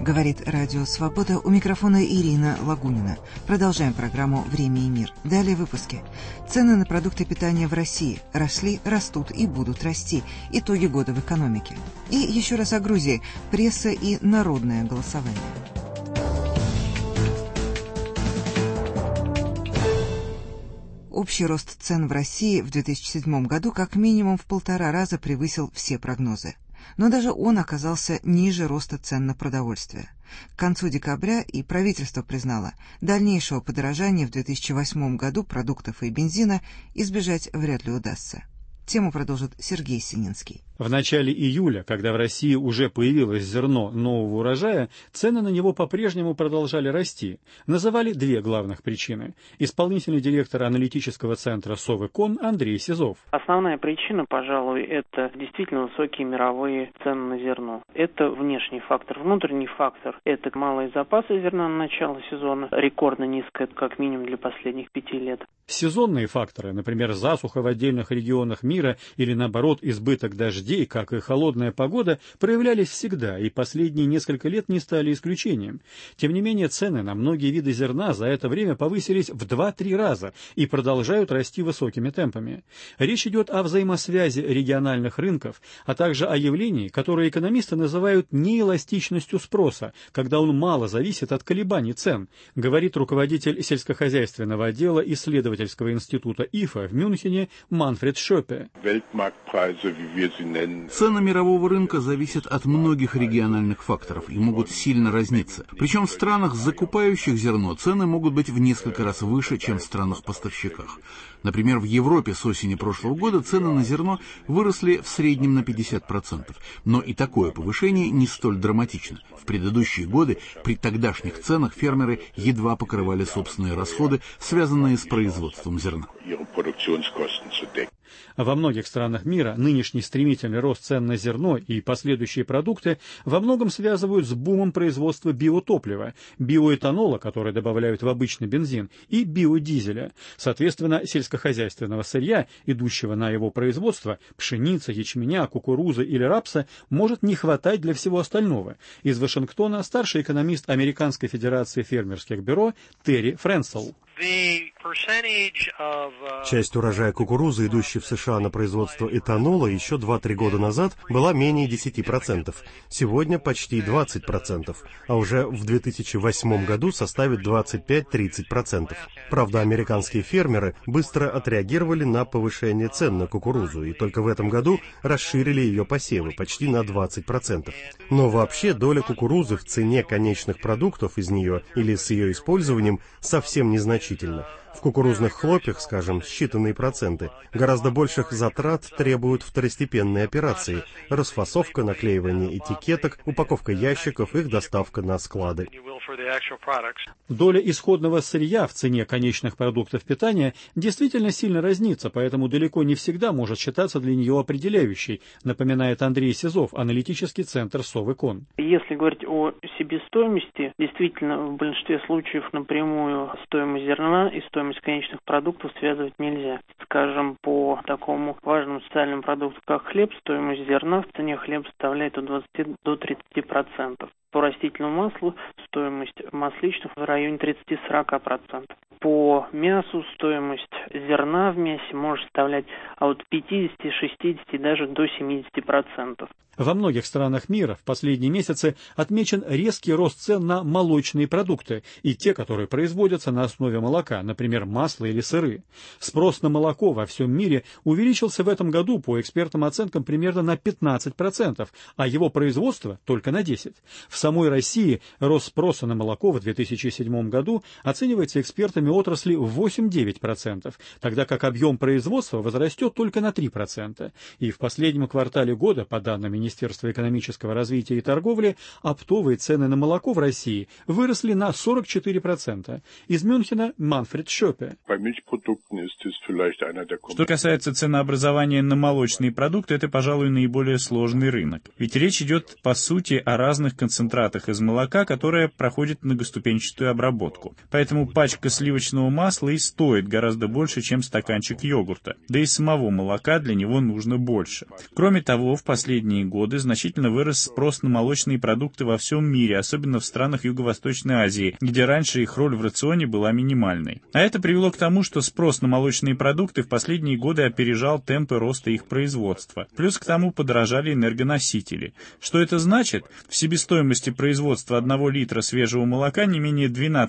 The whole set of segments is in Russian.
Говорит Радио Свобода, у микрофона Ирина Лагунина. Продолжаем программу «Время и мир». Далее выпуски. Цены на продукты питания в России росли, растут и будут расти. Итоги года в экономике. И еще раз о Грузии. Пресса и народное голосование. Общий рост цен в России в 2007 году как минимум в 1,5 раза превысил все прогнозы. Но даже он оказался ниже роста цен на продовольствие. К концу декабря и правительство признало, дальнейшего подорожания в 2008 году продуктов и бензина избежать вряд ли удастся. Тему продолжит Сергей Сининский. В начале июля, когда в России уже появилось зерно нового урожая, цены на него по-прежнему продолжали расти. Называли две главных причины. Исполнительный директор аналитического центра Совэкон Андрей Сизов. Основная причина, пожалуй, это действительно высокие мировые цены на зерно. Это внешний фактор. Внутренний фактор – это малые запасы зерна на начало сезона, рекордно низкое, как минимум для последних 5 лет. Сезонные факторы, например, засуха в отдельных регионах мира или, наоборот, избыток дождей, как и холодная погода, проявлялись всегда, и последние несколько лет не стали исключением. Тем не менее, цены на многие виды зерна за это время повысились в 2-3 раза и продолжают расти высокими темпами. Речь идет о взаимосвязи региональных рынков, а также о явлении, которое экономисты называют неэластичностью спроса, когда он мало зависит от колебаний цен, говорит руководитель сельскохозяйственного отдела исследовательского института ИФА в Мюнхене Манфред Шопе. Цены мирового рынка зависят от многих региональных факторов и могут сильно разниться. Причем в странах, закупающих зерно, цены могут быть в несколько раз выше, чем в странах-поставщиках. Например, в Европе с осени прошлого года цены на зерно выросли в среднем на 50%. Но и такое повышение не столь драматично. В предыдущие годы при тогдашних ценах фермеры едва покрывали собственные расходы, связанные с производством зерна. Во многих странах мира нынешний стремительный рост цен на зерно и последующие продукты во многом связывают с бумом производства биотоплива, биоэтанола, который добавляют в обычный бензин, и биодизеля. Соответственно, сельскохозяйственного сырья, идущего на его производство, пшеницы, ячменя, кукурузы или рапса, может не хватать для всего остального. Из Вашингтона старший экономист Американской федерации фермерских бюро Терри Френсел. Часть урожая кукурузы, идущей в США на производство этанола, еще 2-3 года назад была менее 10%. Сегодня почти 20%, а уже в 2008 году составит 25-30%. Правда, американские фермеры быстро отреагировали на повышение цен на кукурузу и только в этом году расширили ее посевы почти на 20%. Но вообще доля кукурузы в цене конечных продуктов из нее или с ее использованием совсем незначительна. В кукурузных хлопьях, скажем, считанные проценты. Гораздо больших затрат требуют второстепенные операции: расфасовка, наклеивание этикеток, упаковка ящиков, их доставка на склады. Доля исходного сырья в цене конечных продуктов питания действительно сильно разнится, поэтому далеко не всегда может считаться для нее определяющей, напоминает Андрей Сизов, аналитический центр Совэкон. Если говорить о себестоимости, действительно в большинстве случаев напрямую стоимость зерна и стоимость конечных продуктов связывать нельзя. Скажем, по такому важному социальному продукту, как хлеб, стоимость зерна в цене хлеба составляет от 20 до 30%. По растительному маслу стоимость масличных в районе 30-40%. По мясу стоимость зерна в мясе может составлять от 50, 60 и даже до 70%. Во многих странах мира в последние месяцы отмечен резкий рост цен на молочные продукты и те, которые производятся на основе молока, например, масло или сыры. Спрос на молоко во всем мире увеличился в этом году, по экспертным оценкам, примерно на 15%, а его производство только на 10%. В самой России рост спроса на молоко в 2007 году оценивается экспертами отрасли в 8-9%, тогда как объем производства возрастет только на 3%. И в последнем квартале года, по данным Министерства экономического развития и торговли, оптовые цены на молоко в России выросли на 44%. Из Мюнхена Манфред Шопе. Bei Milchprodukten ist es vielleicht Что касается ценообразования на молочные продукты, это, пожалуй, наиболее сложный рынок. Ведь речь идет, по сути, о разных концентратах из молока, которые проходят многоступенчатую обработку. Поэтому пачка сливочного масла и стоит гораздо больше, чем стаканчик йогурта. Да и самого молока для него нужно больше. Кроме того, в последние годы значительно вырос спрос на молочные продукты во всем мире, особенно в странах Юго-Восточной Азии, где раньше их роль в рационе была минимальной. А это привело к тому, что спрос на молочные продукты в последние годы опережал темпы роста их производства. Плюс к тому подорожали энергоносители. Что это значит? В себестоимости производства 1 литра свежего молока не менее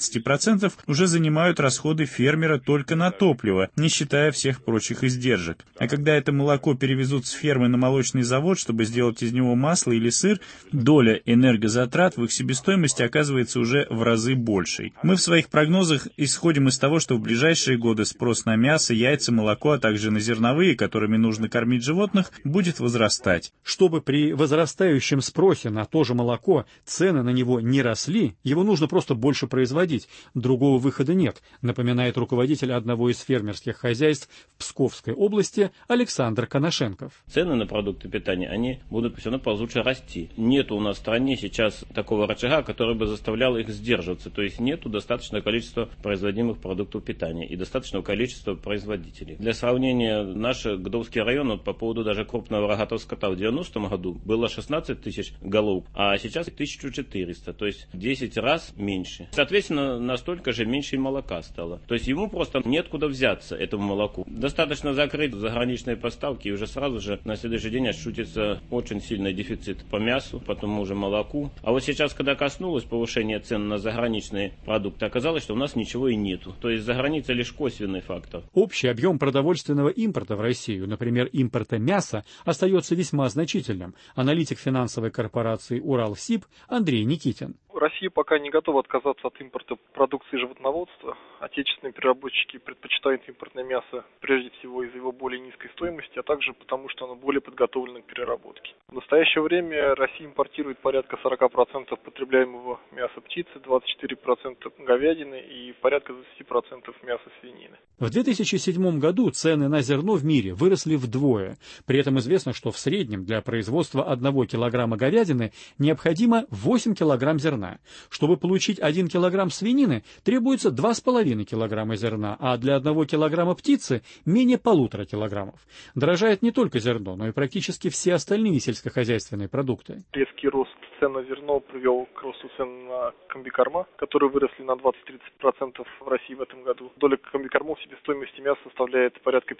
12% уже занимают расходы фермера только на топливо, не считая всех прочих издержек. А когда это молоко перевезут с фермы на молочный завод, чтобы сделать из него масло или сыр, доля энергозатрат в их себестоимости оказывается уже в разы большей. Мы в своих прогнозах исходим из того, что в ближайшие годы спрос на мясо, яйца, молоко, а также на зерновые, которыми нужно кормить животных, будет возрастать. Чтобы при возрастающем спросе на то же молоко цены на него не росли, его нужно просто больше производить. Другого выхода нет, напоминает руководитель одного из фермерских хозяйств в Псковской области Александр Коношенков. Цены на продукты питания, они будут все равно ползуче расти. Нет у нас в стране сейчас такого рычага, который бы заставлял их сдерживаться. То есть нету достаточного количества производимых продуктов питания и достаточного количества производителей. Для сравнения, наш Гдовский район, вот по поводу даже крупного рогатого скота, в 90-м году было 16 тысяч голов, а сейчас 1400, то есть 10 раз меньше. Соответственно, настолько же меньше и молока стало. То есть ему просто нет куда взяться, этому молоку. Достаточно закрыть заграничные поставки, и уже сразу же на следующий день ощутится очень сильный дефицит по мясу, потом уже молоку. А вот сейчас, когда коснулось повышения цен на заграничные продукты, оказалось, что у нас ничего и нету. То есть за границей лишь косвенный фактор. Общий объем продовольственного импорта в Россию, например, импорта мяса, остается весьма значительным. Аналитик финансовой корпорации «Уралсиб» Андрей Никитин. Россия пока не готова отказаться от импорта продукции животноводства. Отечественные переработчики предпочитают импортное мясо прежде всего из-за его более низкой стоимости, а также потому, что оно более подготовлено к переработке. В настоящее время Россия импортирует порядка 40% потребляемого мяса птицы, 24% говядины и порядка 20% мяса свинины. В 2007 году цены на зерно в мире выросли вдвое. При этом известно, что в среднем для производства 1 килограмма говядины необходимо 8 килограмм зерна. Чтобы получить 1 килограмм свинины, требуется 2,5 килограмма зерна, а для 1 килограмма птицы менее 1,5 килограммов. Дорожает не только зерно, но и практически все остальные сельскохозяйственные продукты. Резкий рост цен на зерно привел к росту цен на комбикорма, которые выросли на 20-30% в России в этом году. Доля комбикормов в себестоимости мяса составляет порядка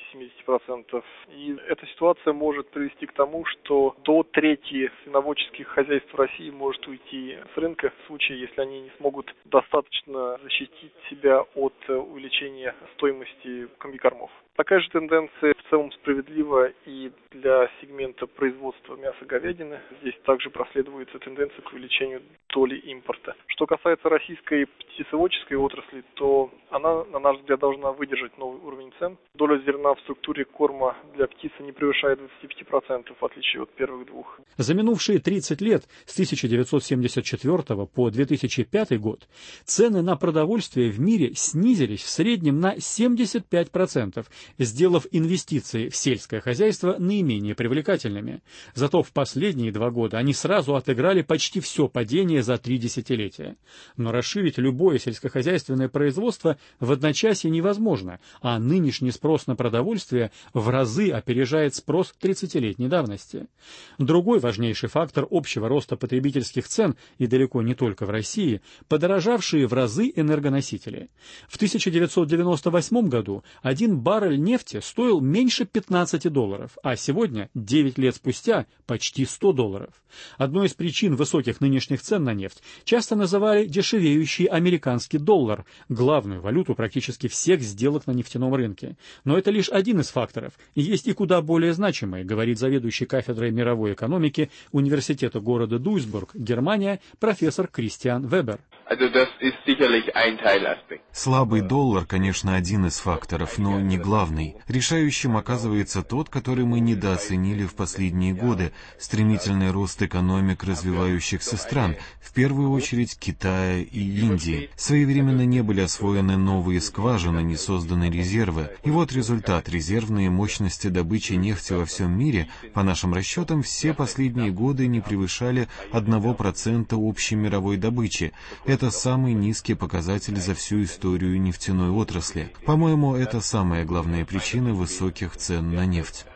50-70%. И эта ситуация может привести к тому, что до трети свиноводческих хозяйств в России может уйти с рынка в случае, если они не смогут достаточно защитить себя от увеличения стоимости комбикормов. Такая же тенденция в целом справедлива и для сегмента производства мяса говядины. Здесь также проследуется тенденция к увеличению доли импорта. Что касается российской птицеводческой отрасли, то она, на наш взгляд, должна выдержать новый уровень цен. Доля зерна в структуре корма для птицы не превышает 25%, в отличие от первых двух. За минувшие 30 лет, с 1974 по 2005 год, цены на продовольствие в мире снизились в среднем на 75%, сделав инвестиции в сельское хозяйство наименее привлекательными. Зато в последние 2 года они сразу отыграли почти все падение за 3 десятилетия. Но расширить любое сельскохозяйственное производство в одночасье невозможно, а нынешний спрос на продовольствие в разы опережает спрос 30-летней давности. Другой важнейший фактор общего роста потребительских цен, и далеко не только в России, подорожавшие в разы энергоносители. В 1998 году 1 баррель нефти стоил меньше $15, а сегодня, 9 лет спустя, почти $100. Одной из причин высоких нынешних цен на нефть часто называли дешевеющий американский доллар, главную валюту практически всех сделок на нефтяном рынке. Но это лишь один из факторов, и есть и куда более значимые, говорит заведующий кафедрой мировой экономики Университета города Дуйсбург, Германия, профессор Кристиан Вебер. Слабый доллар, конечно, один из факторов, но не главный. Решающим оказывается тот, который мы недооценили в последние годы – стремительный рост экономик развивающихся стран, в первую очередь Китая и Индии. Своевременно не были освоены новые скважины, не созданы резервы. И вот результат – резервные мощности добычи нефти во всем мире, по нашим расчетам, все последние годы не превышали 1% общей мировой добычи. Это самый низкий показатель за всю историю нефтяной отрасли. По-моему, это самая главная причина высоких цен на нефть.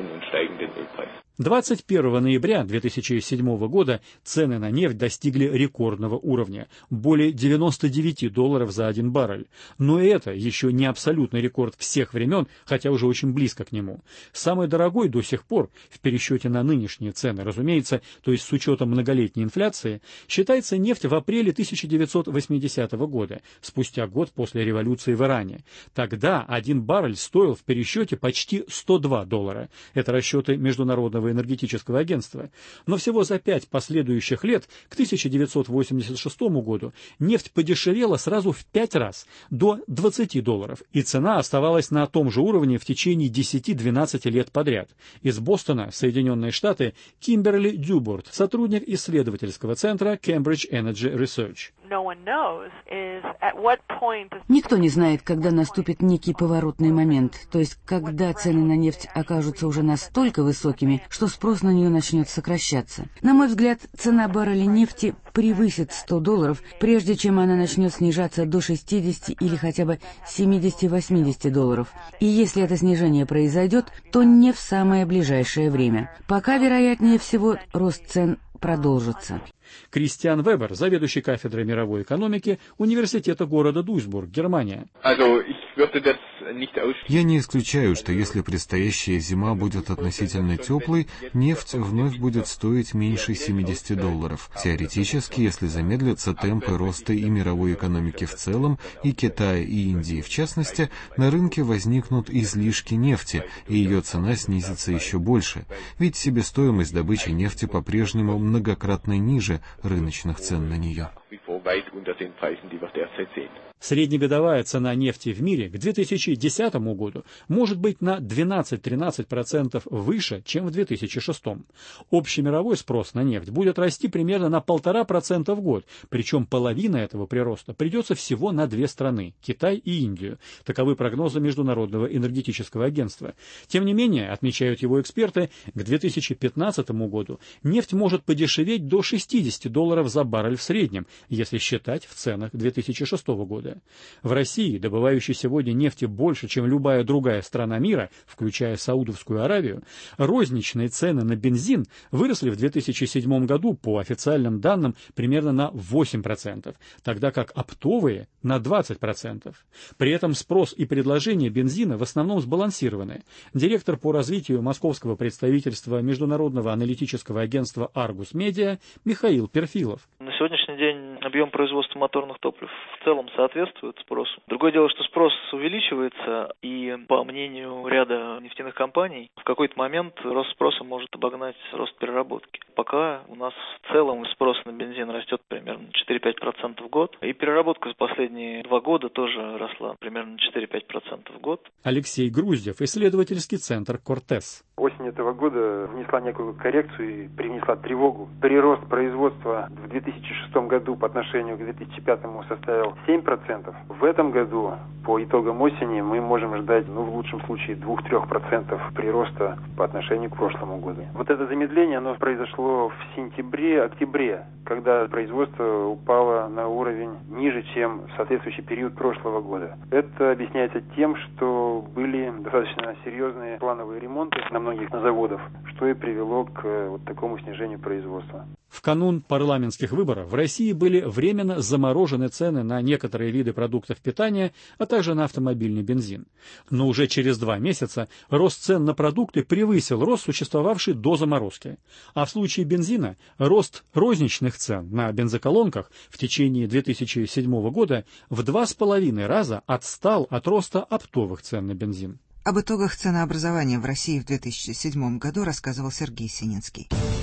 21 ноября 2007 года цены на нефть достигли рекордного уровня – более $99 за 1 баррель. Но это еще не абсолютный рекорд всех времен, хотя уже очень близко к нему. Самый дорогой до сих пор, в пересчете на нынешние цены, разумеется, то есть с учетом многолетней инфляции, считается нефть в апреле 1980 года, спустя год после революции в Иране. Тогда 1 баррель стоил в пересчете почти $102. Это расчеты Международного энергетического агентства. Но всего за 5 последующих лет, к 1986 году, нефть подешевела сразу в 5 раз, до $20, и цена оставалась на том же уровне в течение 10-12 лет подряд. Из Бостона, Соединенные Штаты, Кимберли Дюборт, сотрудник исследовательского центра Cambridge Energy Research. Никто не знает, когда наступит некий поворотный момент, то есть когда цены на нефть окажутся уже настолько высокими, что спрос на нее начнет сокращаться. На мой взгляд, цена барреля нефти превысит $100, прежде чем она начнет снижаться до 60 или хотя бы $70-80. И если это снижение произойдет, то не в самое ближайшее время. Пока, вероятнее всего, рост цен продолжится. Кристиан Вебер, заведующий кафедрой мировой экономики Университета города Дуйсбург, Германия. Я не исключаю, что если предстоящая зима будет относительно теплой, нефть вновь будет стоить меньше $70. Теоретически, если замедлятся темпы роста и мировой экономики в целом, и Китая, и Индии в частности, на рынке возникнут излишки нефти, и ее цена снизится еще больше. Ведь себестоимость добычи нефти по-прежнему многократно ниже рыночных цен на нее. Среднегодовая цена нефти в мире к 2010 году может быть на 12-13% выше, чем в 2006. Общемировой спрос на нефть будет расти примерно на 1,5% в год, причем половина этого прироста придется всего на 2 страны – Китай и Индию. Таковы прогнозы Международного энергетического агентства. Тем не менее, отмечают его эксперты, к 2015 году нефть может подешеветь до $60 за баррель в среднем, если считать в ценах 2006 года. В России, добывающей сегодня нефти больше, чем любая другая страна мира, включая Саудовскую Аравию, розничные цены на бензин выросли в 2007 году, по официальным данным, примерно на 8%, тогда как оптовые – на 20%. При этом спрос и предложение бензина в основном сбалансированы. Директор по развитию московского представительства Международного аналитического агентства «Аргус Медиа» Михаил Перфилов. На сегодняшний день объем производства моторных топлив в целом соответствует спросу. Другое дело, что спрос увеличивается, и по мнению ряда нефтяных компаний, в какой-то момент рост спроса может обогнать рост переработки. Пока у нас в целом спрос на бензин растет примерно 4-5% в год, и переработка за последние 2 года тоже росла примерно 4-5% в год. Алексей Груздев, исследовательский центр «Кортес». Осень этого года внесла некую коррекцию и привнесла тревогу. Прирост производства в 2006 году по отношению к 2005 составил 7%. В этом году, по итогам осени, мы можем ждать, в лучшем случае, 2-3% прироста по отношению к прошлому году. Вот это замедление, оно произошло в сентябре-октябре, когда производство упало на уровень ниже, чем соответствующий период прошлого года. Это объясняется тем, что были достаточно серьезные плановые ремонты на многих заводах, что и привело к такому снижению производства. В канун парламентских выборов в России были временно заморожены цены на некоторые виды продуктов питания, а также на автомобильный бензин. Но уже через 2 месяца рост цен на продукты превысил рост, существовавший до заморозки. А в случае бензина рост розничных цен на бензоколонках в течение 2007 года в 2,5 раза отстал от роста оптовых цен на бензин. Об итогах ценообразования в России в 2007 году рассказывал Сергей Сининский.